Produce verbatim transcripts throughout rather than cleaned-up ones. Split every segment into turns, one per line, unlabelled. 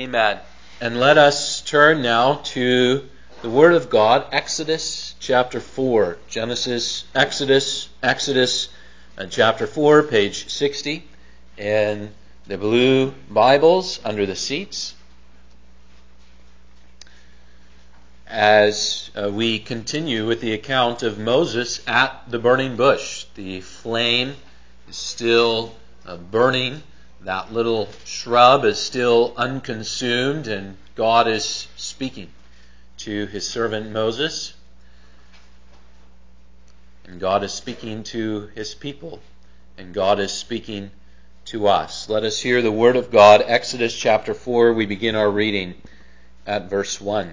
Amen. And let us turn now to the Word of God, Exodus chapter four. Genesis, Exodus, Exodus, and chapter four, page sixty, in the blue Bibles under the seats. As uh, we continue with the account of Moses at the burning bush, the flame is still uh, burning. That little shrub is still unconsumed, and God is speaking to his servant Moses. And God is speaking to his people, and God is speaking to us. Let us hear the word of God. Exodus chapter four, we begin our reading at verse one.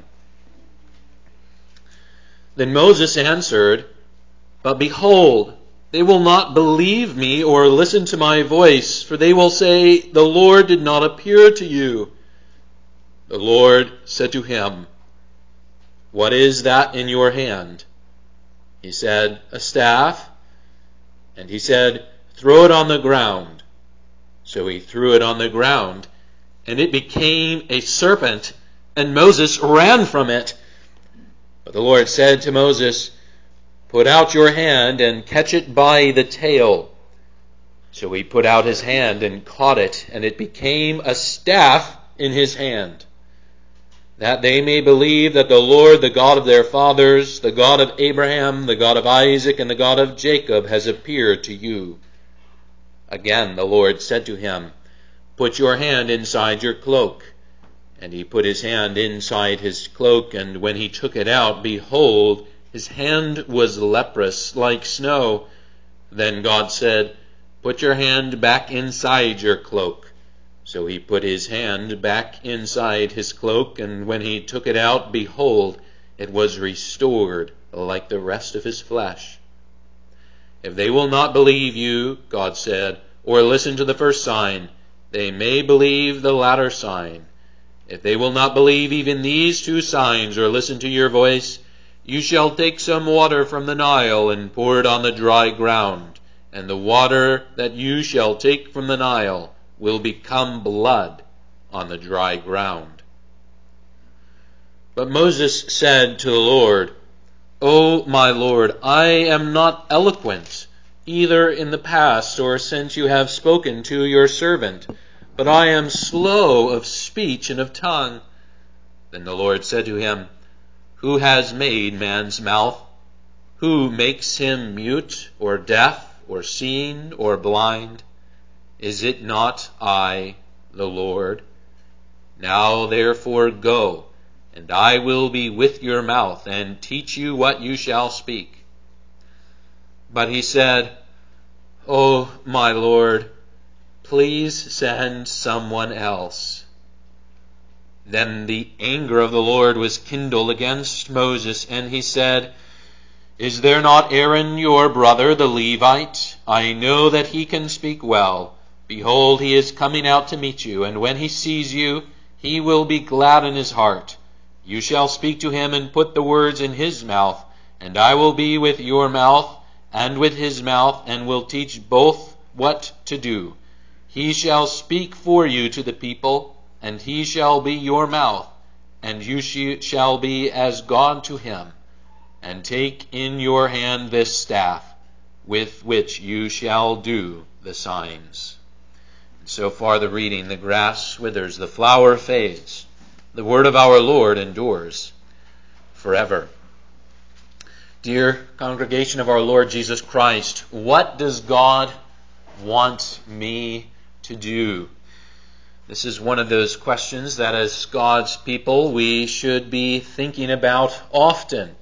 Then Moses answered, "But behold, they will not believe me or listen to my voice, for they will say, 'The Lord did not appear to you.' The Lord said to him, 'What is that in your hand?' He said, 'A staff.' And he said, 'Throw it on the ground.' So he threw it on the ground, and it became a serpent, and Moses ran from it. But the Lord said to Moses, 'Put out your hand and catch it by the tail.' So he put out his hand and caught it, and it became a staff in his hand, that they may believe that the Lord, the God of their fathers, the God of Abraham, the God of Isaac, and the God of Jacob, has appeared to you." Again the Lord said to him, "Put your hand inside your cloak." And he put his hand inside his cloak, and when he took it out, behold, his hand was leprous, like snow. Then God said, "Put your hand back inside your cloak." So he put his hand back inside his cloak, and when he took it out, behold, it was restored like the rest of his flesh. "If they will not believe you," God said, "or listen to the first sign, they may believe the latter sign. If they will not believe even these two signs or listen to your voice, you shall take some water from the Nile and pour it on the dry ground, and the water that you shall take from the Nile will become blood on the dry ground." But Moses said to the Lord, "O my Lord, I am not eloquent, either in the past or since you have spoken to your servant, but I am slow of speech and of tongue." Then the Lord said to him, "Who has made man's mouth? Who makes him mute or deaf or seeing or blind? Is it not I, the Lord? Now therefore go, and I will be with your mouth and teach you what you shall speak." But he said, "O my Lord, please send someone else." Then the anger of the Lord was kindled against Moses, and he said, "Is there not Aaron your brother, the Levite? I know that he can speak well. Behold, he is coming out to meet you, and when he sees you, he will be glad in his heart. You shall speak to him and put the words in his mouth, and I will be with your mouth and with his mouth, and will teach both what to do. He shall speak for you to the people, and he shall be your mouth, and you shall be as God to him. And take in your hand this staff, with which you shall do the signs." And so far the reading. The grass withers, the flower fades. The word of our Lord endures forever. Dear congregation of our Lord Jesus Christ, what does God want me to do? This is one of those questions that as God's people we should be thinking about often.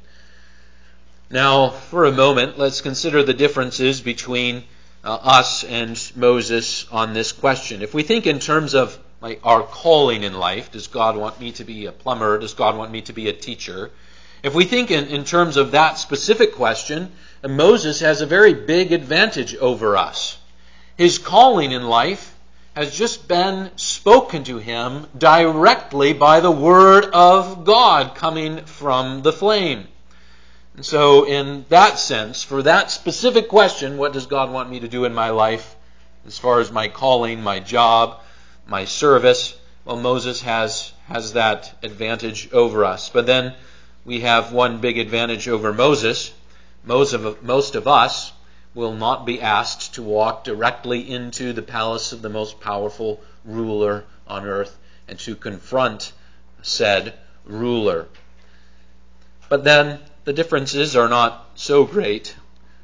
Now, for a moment, let's consider the differences between uh, us and Moses on this question. If we think in terms of like our calling in life, does God want me to be a plumber? Does God want me to be a teacher? If we think in, in terms of that specific question, Moses has a very big advantage over us. His calling in life has just been spoken to him directly by the Word of God coming from the flame. And so in that sense, for that specific question, what does God want me to do in my life, as far as my calling, my job, my service, well, Moses has, has that advantage over us. But then we have one big advantage over Moses. Most of, most of us will not be asked to walk directly into the palace of the most powerful ruler on earth and to confront said ruler. But then the differences are not so great.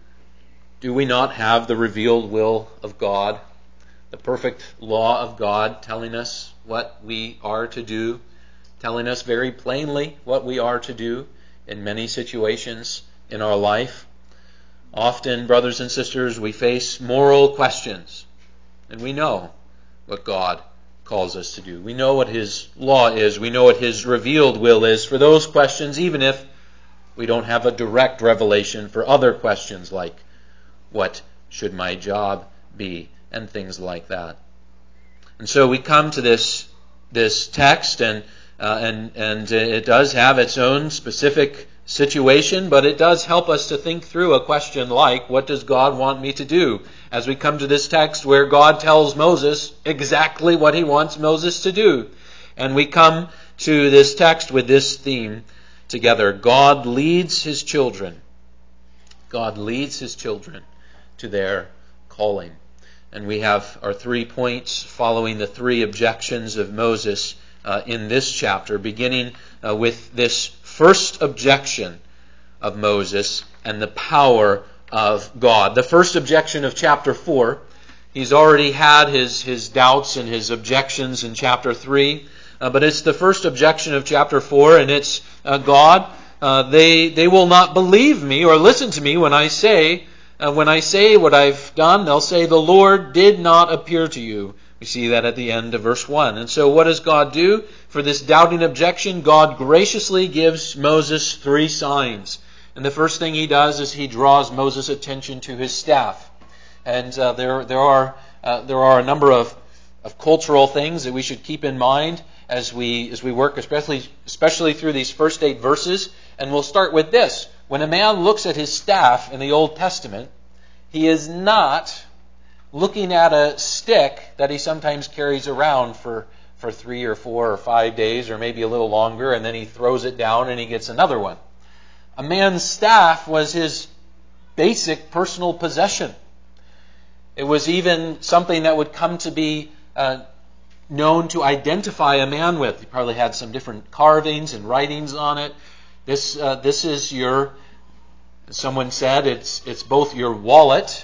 Do we not have the revealed will of God, the perfect law of God telling us what we are to do, telling us very plainly what we are to do in many situations in our life? Often, brothers and sisters, we face moral questions, and we know what God calls us to do. We know what His law is. We know what His revealed will is for those questions, even if we don't have a direct revelation for other questions like, what should my job be? And things like that. And so we come to this this text, and uh, and and it does have its own specific situation, but it does help us to think through a question like, what does God want me to do? As we come to this text where God tells Moses exactly what He wants Moses to do. And we come to this text with this theme together. God leads His children. God leads His children to their calling. And we have our three points following the three objections of Moses uh, in this chapter, beginning uh, with this first objection of Moses and the power of God. The first objection of chapter four, he's already had his, his doubts and his objections in chapter three, uh, but it's the first objection of chapter four, and it's uh, God, uh, they, they will not believe me or listen to me when I say Uh, when I say what I've done, they'll say, the Lord did not appear to you. We see that at the end of verse one. And so what does God do? For this doubting objection, God graciously gives Moses three signs. And the first thing He does is He draws Moses' attention to his staff. And uh, there, there, are, uh, there are a number of, of cultural things that we should keep in mind as we, as we work, especially, especially through these first eight verses. And we'll start with this. When a man looks at his staff in the Old Testament, he is not looking at a stick that he sometimes carries around for, for three or four or five days or maybe a little longer, and then he throws it down and he gets another one. A man's staff was his basic personal possession. It was even something that would come to be uh, known to identify a man with. He probably had some different carvings and writings on it. This uh, this is your, someone said, it's it's both your wallet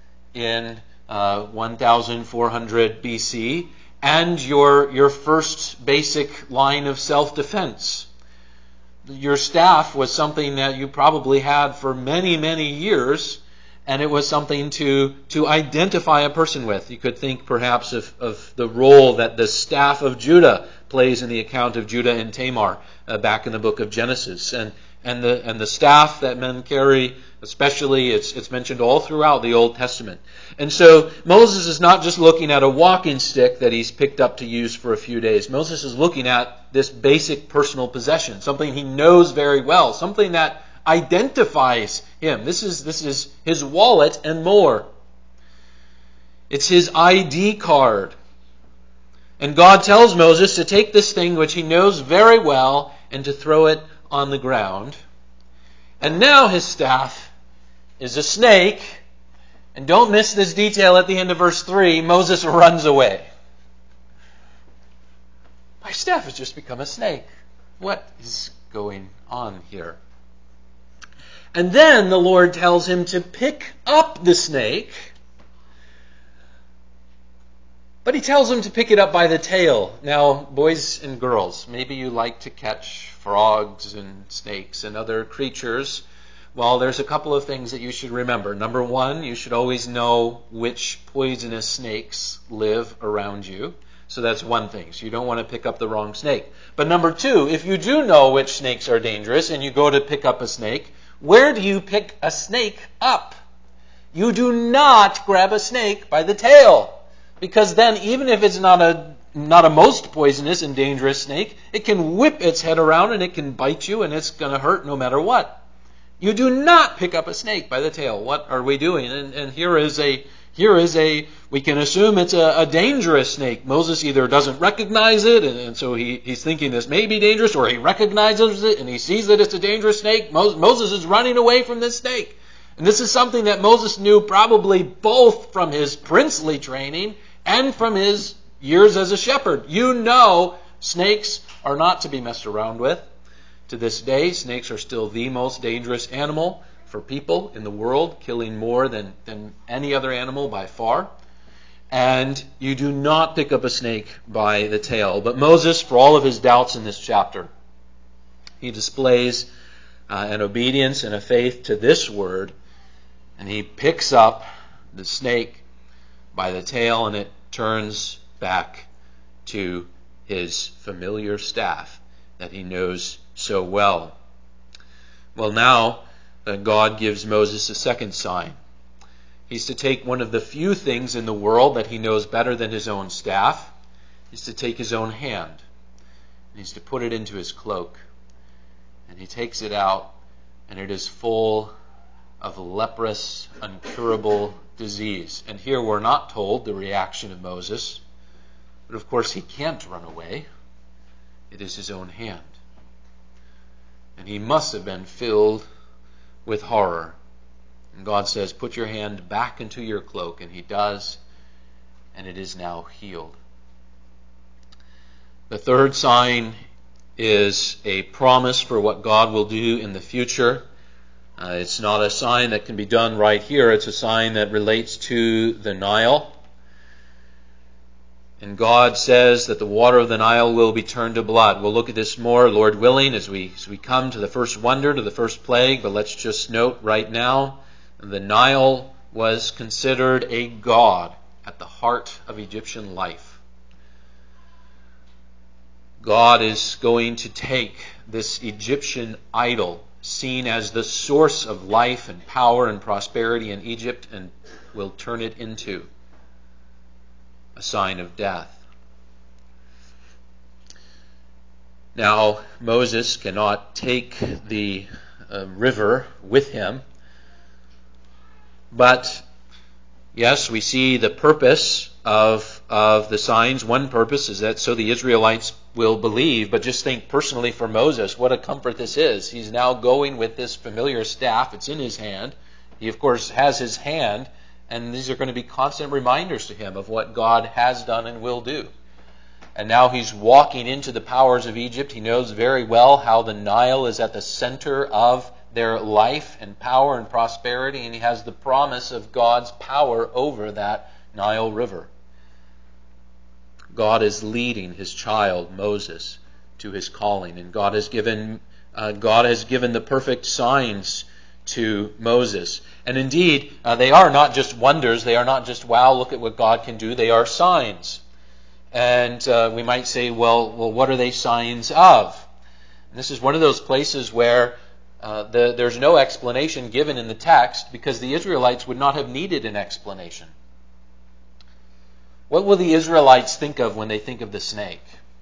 in uh, one thousand four hundred B C and your your first basic line of self-defense. Your staff was something that you probably had for many, many years, and it was something to, to identify a person with. You could think perhaps of, of the role that the staff of Judah plays in the account of Judah and Tamar uh, back in the book of Genesis. And and the and the staff that men carry, especially, it's it's mentioned all throughout the Old Testament. And so Moses is not just looking at a walking stick that he's picked up to use for a few days. Moses is looking at this basic personal possession, something he knows very well, something that identifies him. This is this is his wallet and more. It's his I D card. And God tells Moses to take this thing which he knows very well and to throw it on the ground. And now his staff is a snake. And don't miss this detail at the end of verse three. Moses runs away. My staff has just become a snake. What is going on here? And then the Lord tells him to pick up the snake. But He tells him to pick it up by the tail. Now, boys and girls, maybe you like to catch frogs and snakes and other creatures. Well, there's a couple of things that you should remember. Number one, you should always know which poisonous snakes live around you. So that's one thing. So you don't want to pick up the wrong snake. But number two, if you do know which snakes are dangerous and you go to pick up a snake, where do you pick a snake up? You do not grab a snake by the tail. Because then, even if it's not a not a most poisonous and dangerous snake, it can whip its head around and it can bite you and it's going to hurt no matter what. You do not pick up a snake by the tail. What are we doing? And, and here is a here is a, we can assume it's a, a dangerous snake. Moses either doesn't recognize it, and, and so he, he's thinking this may be dangerous, or he recognizes it and he sees that it's a dangerous snake. Mo- Moses is running away from this snake. And this is something that Moses knew probably both from his princely training and from his years as a shepherd. You know snakes are not to be messed around with. To this day, snakes are still the most dangerous animal for people in the world, killing more than, than any other animal by far. And you do not pick up a snake by the tail. But Moses, for all of his doubts in this chapter, he displays uh, an obedience and a faith to this word, and he picks up the snake by the tail, and it turns back to his familiar staff that he knows so well. Well, now uh, God gives Moses a second sign. He's to take one of the few things in the world that he knows better than his own staff. He's to take his own hand, and he's to put it into his cloak. And he takes it out, and it is full of leprous, incurable disease. And here we're not told the reaction of Moses, but of course he can't run away. It is his own hand. And he must have been filled with horror. And God says, put your hand back into your cloak. And he does, and it is now healed. The third sign is a promise for what God will do in the future. Uh, it's not a sign that can be done right here. It's a sign that relates to the Nile. And God says that the water of the Nile will be turned to blood. We'll look at this more, Lord willing, as we, as we come to the first wonder, to the first plague. But let's just note right now, the Nile was considered a god at the heart of Egyptian life. God is going to take this Egyptian idol, seen as the source of life and power and prosperity in Egypt, and will turn it into a sign of death. Now, Moses cannot take the uh, river with him, but yes, we see the purpose of, of the signs. One purpose is that so the Israelites will believe, but just think personally for Moses, what a comfort this is. He's now going with this familiar staff. It's in his hand. He, of course, has his hand, and these are going to be constant reminders to him of what God has done and will do. And now he's walking into the powers of Egypt. He knows very well how the Nile is at the center of their life and power and prosperity, and he has the promise of God's power over that Nile River. God is leading his child Moses to his calling, and God has given uh, God has given the perfect signs to Moses. And indeed, uh, they are not just wonders. They are not just, wow, look at what God can do. They are signs. And uh, we might say, well, well, what are they signs of? And this is one of those places where uh, the, there's no explanation given in the text, because the Israelites would not have needed an explanation. What will the Israelites think of when they think of the snake?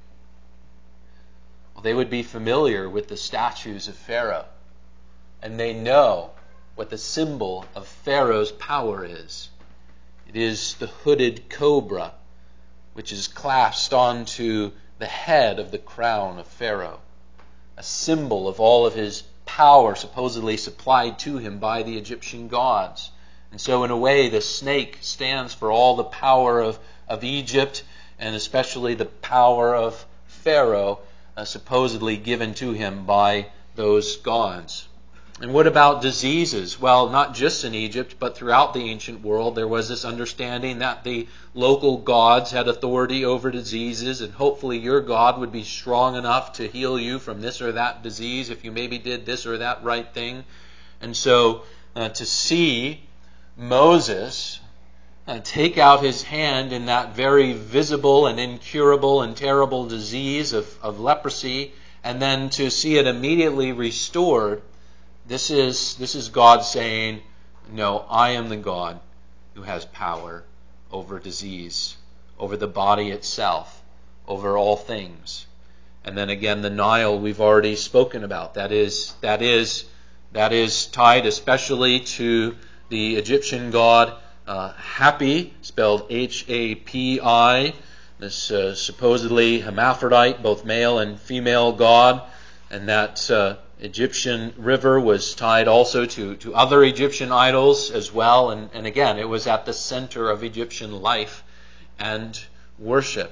Well, they would be familiar with the statues of Pharaoh, and they know what the symbol of Pharaoh's power is. It is the hooded cobra, which is clasped onto the head of the crown of Pharaoh, a symbol of all of his power supposedly supplied to him by the Egyptian gods. And so in a way, the snake stands for all the power of, of Egypt, and especially the power of Pharaoh, uh, supposedly given to him by those gods. And what about diseases? Well, not just in Egypt, but throughout the ancient world, there was this understanding that the local gods had authority over diseases, and hopefully your God would be strong enough to heal you from this or that disease if you maybe did this or that right thing. And so uh, to see Moses uh, take out his hand in that very visible and incurable and terrible disease of, of leprosy, and then to see it immediately restored, This is this is God saying, no, I am the God who has power over disease, over the body itself, over all things. And then again, the Nile we've already spoken about. That is that is that is tied especially to the Egyptian god uh, Hapi, spelled H A P I, this uh, supposedly hermaphrodite, both male and female god, and that uh, Egyptian river was tied also to, to other Egyptian idols as well, and, and again, it was at the center of Egyptian life and worship.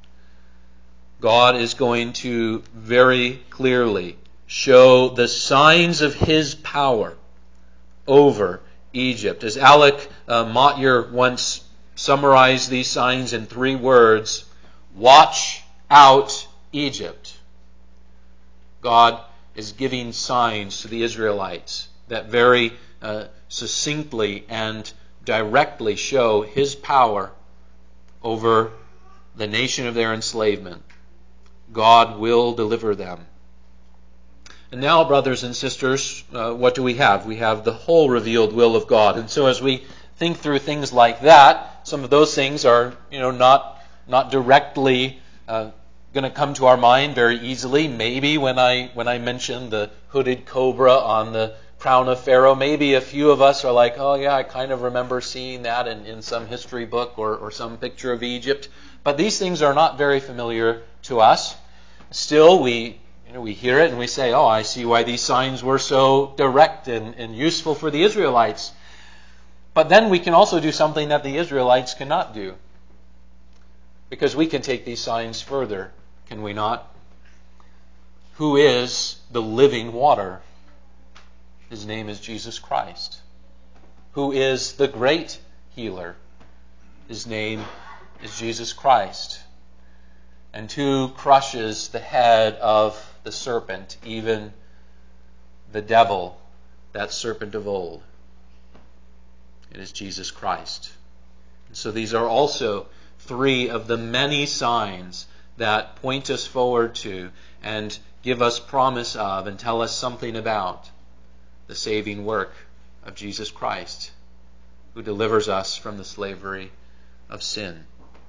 God is going to very clearly show the signs of His power over Egypt. As Alec uh, Motyer once summarized these signs in three words, watch out, Egypt. God is giving signs to the Israelites that very uh, succinctly and directly show His power over the nation of their enslavement. God will deliver them. And now, brothers and sisters, uh, what do we have? We have the whole revealed will of God. And so as we think through things like that, some of those things are, you know, not not directly uh, going to come to our mind very easily. Maybe when I when I mention the hooded cobra on the crown of Pharaoh, maybe a few of us are like, oh yeah, I kind of remember seeing that in, in some history book or, or some picture of Egypt. But these things are not very familiar to us. Still, we you know, we hear it and we say, oh, I see why these signs were so direct and, and useful for the Israelites. But then we can also do something that the Israelites cannot do. Because we can take these signs further, can we not? Who is the living water? His name is Jesus Christ. Who is the great healer? His name is Jesus Christ. And who crushes the head of the serpent, even the devil, that serpent of old? It is Jesus Christ. So these are also three of the many signs that point us forward to and give us promise of and tell us something about the saving work of Jesus Christ, who delivers us from the slavery of sin.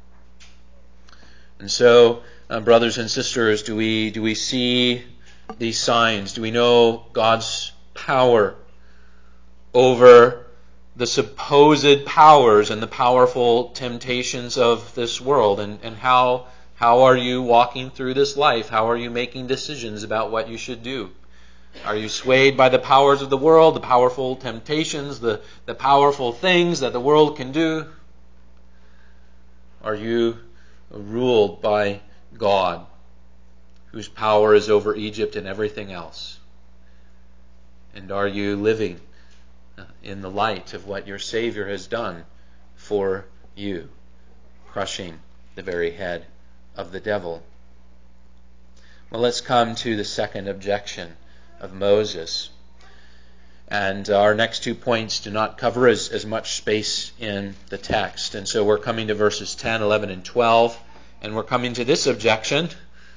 And so, uh, brothers and sisters, do we do we see these signs? Do we know God's power over the supposed powers and the powerful temptations of this world? And, and how how are you walking through this life? How are you making decisions about what you should do? Are you swayed by the powers of the world, the powerful temptations, the, the powerful things that the world can do? Are you ruled by God, whose power is over Egypt and everything else? And are you living in the light of what your Savior has done for you, crushing the very head of the devil? Well, let's come to the second objection of Moses. And our next two points do not cover as, as much space in the text. And so we're coming to verses ten, eleven, and twelve. And we're coming to this objection.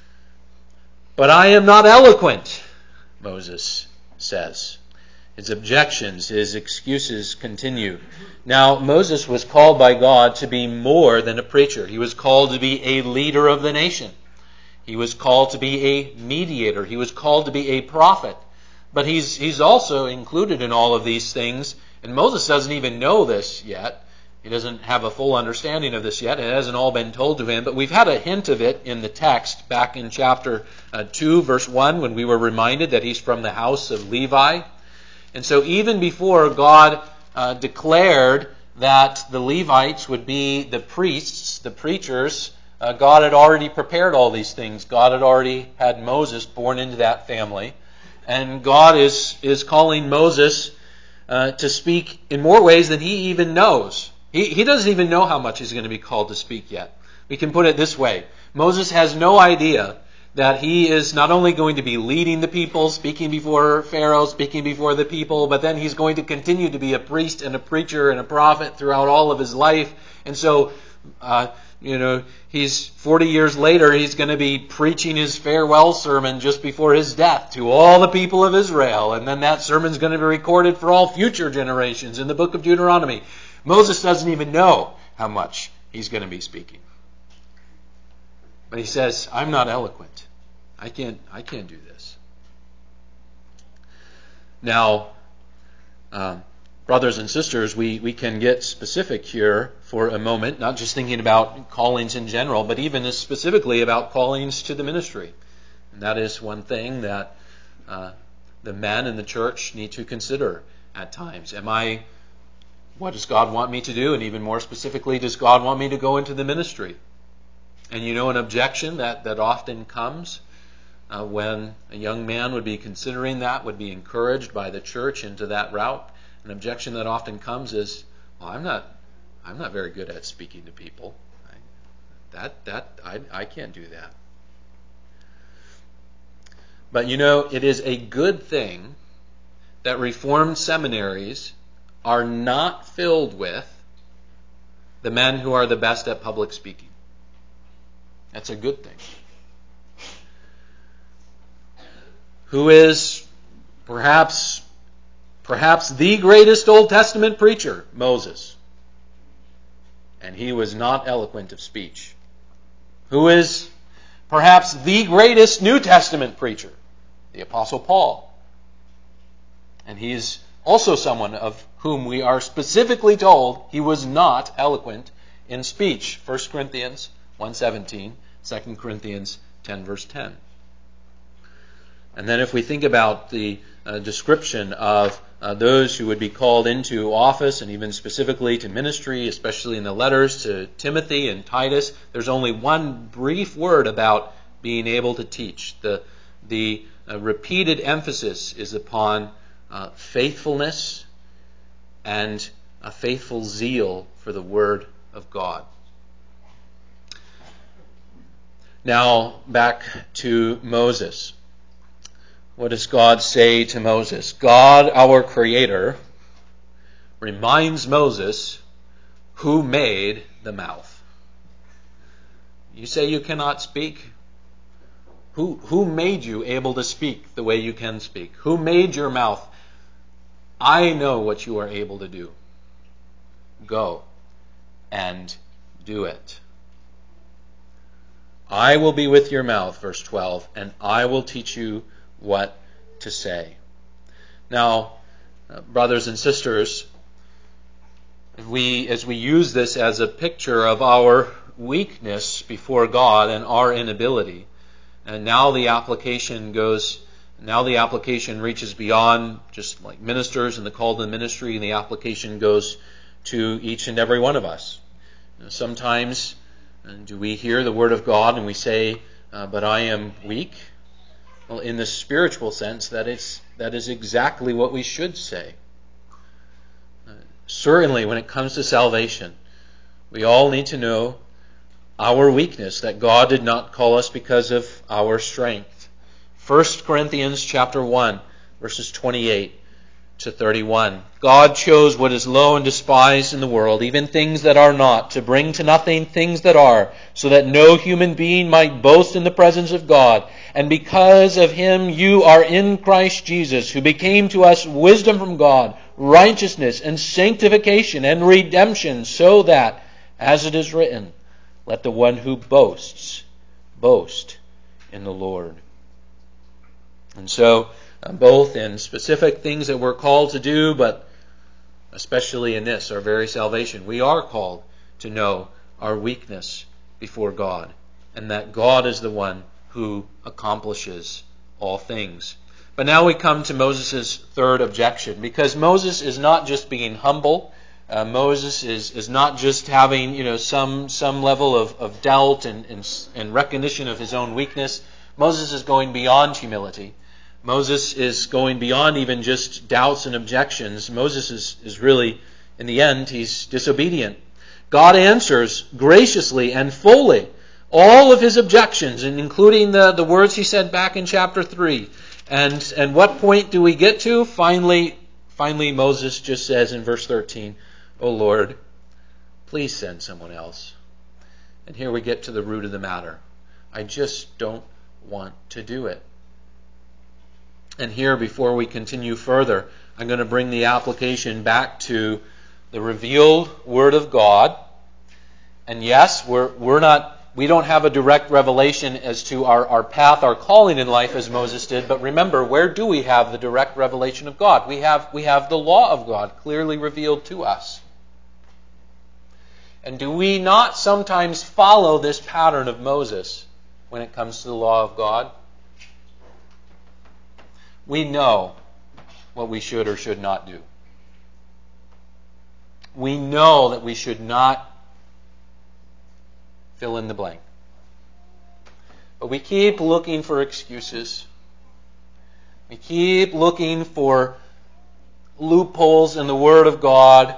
But I am not eloquent, Moses says. His objections, his excuses continue. Now, Moses was called by God to be more than a preacher. He was called to be a leader of the nation. He was called to be a mediator. He was called to be a prophet. But he's he's also included in all of these things. And Moses doesn't even know this yet. He doesn't have a full understanding of this yet. It hasn't all been told to him. But we've had a hint of it in the text back in chapter uh, two, verse one, when we were reminded that he's from the house of Levi. And so even before God uh, declared that the Levites would be the priests, the preachers, uh, God had already prepared all these things. God had already had Moses born into that family. And God is, is calling Moses uh, to speak in more ways than he even knows. He, he doesn't even know how much he's going to be called to speak yet. We can put it this way. Moses has no idea that he is not only going to be leading the people, speaking before Pharaoh, speaking before the people, but then he's going to continue to be a priest and a preacher and a prophet throughout all of his life. And so, uh, you know, he's forty years later, he's going to be preaching his farewell sermon just before his death to all the people of Israel. And then that sermon's going to be recorded for all future generations in the book of Deuteronomy. Moses doesn't even know how much he's going to be speaking. But he says, I'm not eloquent. I can't I can't do this. Now, um, brothers and sisters, we, we can get specific here for a moment, not just thinking about callings in general, but even specifically about callings to the ministry. And that is one thing that uh, the men in the church need to consider at times. Am I, what does God want me to do? And even more specifically, does God want me to go into the ministry? And you know, an objection that, that often comes uh, when a young man would be considering that, would be encouraged by the church into that route. An objection that often comes is, well, I'm not I'm not very good at speaking to people. I, that that I I can't do that. But you know, it is a good thing that Reformed seminaries are not filled with the men who are the best at public speaking. That's a good thing. Who is perhaps perhaps the greatest Old Testament preacher? Moses. And he was not eloquent of speech. Who is perhaps the greatest New Testament preacher? The Apostle Paul. And he's also someone of whom we are specifically told he was not eloquent in speech. First Corinthians one seventeen, Second Corinthians ten verse ten. And then if we think about the uh, description of uh, those who would be called into office and even specifically to ministry, especially in the letters to Timothy and Titus, there's only one brief word about being able to teach. The, the uh, repeated emphasis is upon uh, faithfulness and a faithful zeal for the Word of God. Now, back to Moses. What does God say to Moses? God, our Creator, reminds Moses who made the mouth. You say you cannot speak? Who, who made you able to speak the way you can speak? Who made your mouth? I know what you are able to do. Go and do it. I will be with your mouth, verse twelve, and I will teach you what to say. Now, uh, brothers and sisters, if we, as we use this as a picture of our weakness before God and our inability, and now the application goes, now the application reaches beyond just like ministers and the call to the ministry, and the application goes to each and every one of us. You know, sometimes uh, do we hear the Word of God and we say, uh, but I am weak? Well, in the spiritual sense, that is, that is exactly what we should say. Uh, certainly, when it comes to salvation, we all need to know our weakness, that God did not call us because of our strength. First Corinthians chapter one, verses twenty-eight to thirty-one. God chose what is low and despised in the world, even things that are not, to bring to nothing things that are, so that no human being might boast in the presence of God. And because of him you are in Christ Jesus, who became to us wisdom from God, righteousness and sanctification and redemption, so that, as it is written, let the one who boasts boast in the Lord. And so, uh, both in specific things that we're called to do, but especially in this, our very salvation, we are called to know our weakness before God, and that God is the one who accomplishes all things. But now we come to Moses' third objection, because Moses is not just being humble. Uh, Moses is, is not just having, you know, some some level of, of doubt and, and, and recognition of his own weakness. Moses is going beyond humility. Moses is going beyond even just doubts and objections. Moses is, is really, in the end, he's disobedient. God answers graciously and fully all of his objections, and including the, the words he said back in chapter three. And, and what point do we get to? Finally, finally Moses just says in verse thirteen, "O Lord, please send someone else." And here we get to the root of the matter. I just don't want to do it. And here, before we continue further, I'm going to bring the application back to the revealed Word of God. And yes, we're we're not we don't have a direct revelation as to our, our path, our calling in life as Moses did, but remember, where do we have the direct revelation of God? We have, we have the law of God clearly revealed to us. And do we not sometimes follow this pattern of Moses when it comes to the law of God? We know what we should or should not do. We know that we should not fill in the blank. But we keep looking for excuses. We keep looking for loopholes in the Word of God.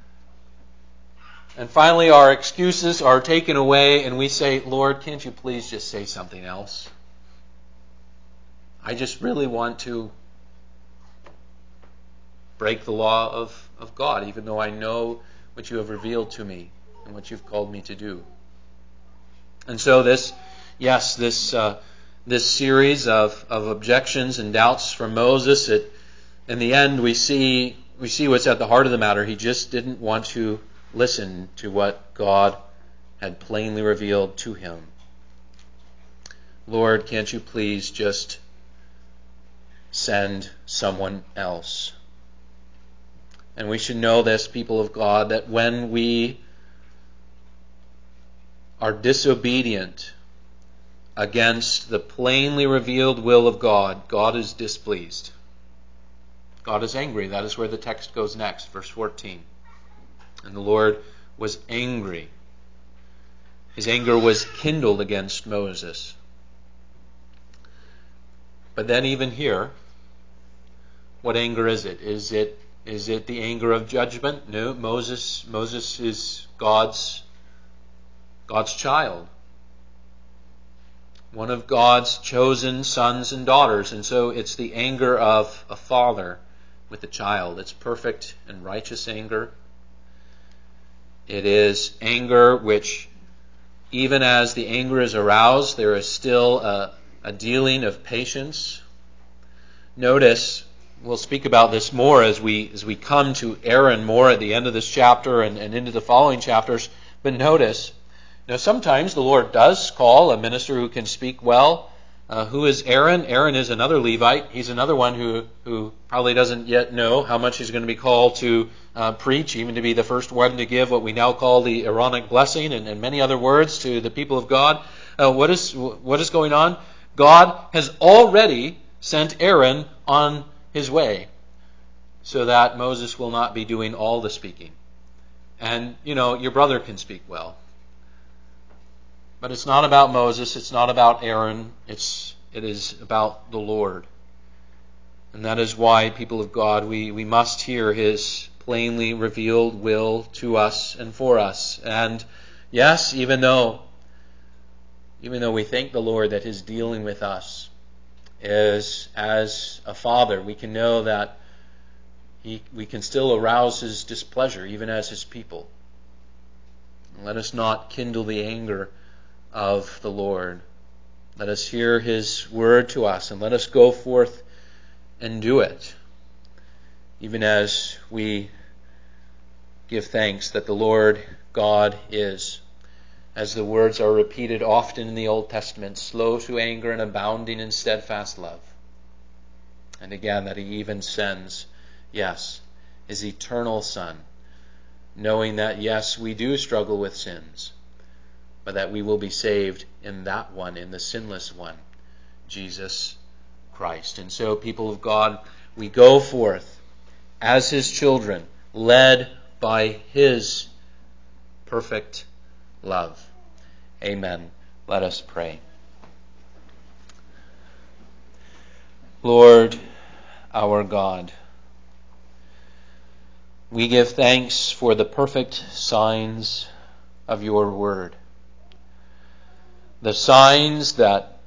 And finally our excuses are taken away and we say, Lord, can't you please just say something else? I just really want to break the law of, of God, even though I know what you have revealed to me and what you've called me to do. And so this, yes, this uh, this series of, of objections and doubts from Moses, it, in the end we see we see what's at the heart of the matter. He just didn't want to listen to what God had plainly revealed to him. Lord, can't you please just send someone else? And we should know this, people of God, that when we are disobedient against the plainly revealed will of God, God is displeased. God is angry. That is where the text goes next, verse fourteen. And the Lord was angry. His anger was kindled against Moses. But then even here, what anger is it? Is it is it the anger of judgment? No, Moses Moses is God's God's child. One of God's chosen sons and daughters. And so it's the anger of a father with a child. It's perfect and righteous anger. It is anger which, even as the anger is aroused, there is still a, a dealing of patience. Notice, we'll speak about this more as we as we come to Aaron more at the end of this chapter and, and into the following chapters. But notice, now, sometimes the Lord does call a minister who can speak well. Uh, who is Aaron? Aaron is another Levite. He's another one who, who probably doesn't yet know how much he's going to be called to uh, preach, even to be the first one to give what we now call the Aaronic blessing and, and many other words to the people of God. Uh, what is what is going on? God has already sent Aaron on his way so that Moses will not be doing all the speaking. And, you know, your brother can speak well. But it's not about Moses, it's not about Aaron, it's it is about the Lord. And that is why, people of God, we, we must hear His plainly revealed will to us and for us. And yes, even though even though we thank the Lord that His dealing with us is as a father, we can know that he we can still arouse His displeasure, even as His people. Let us not kindle the anger of the Lord. Let us hear His word to us and let us go forth and do it, even as we give thanks that the Lord God is, as the words are repeated often in the Old Testament, slow to anger and abounding in steadfast love. And again, that He even sends, yes, His eternal Son, knowing that, yes, we do struggle with sins, but that we will be saved in that one, in the sinless one, Jesus Christ. And so, people of God, we go forth as His children, led by His perfect love. Amen. Let us pray. Lord, our God, we give thanks for the perfect signs of your word. The signs that